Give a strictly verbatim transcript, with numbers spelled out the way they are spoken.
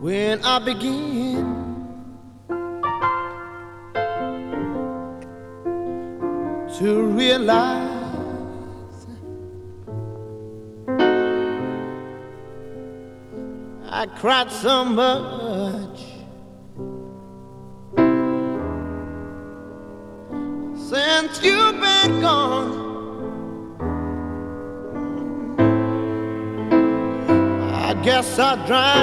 when I begin to realize I cried so much since you've been gone. I guess I drowned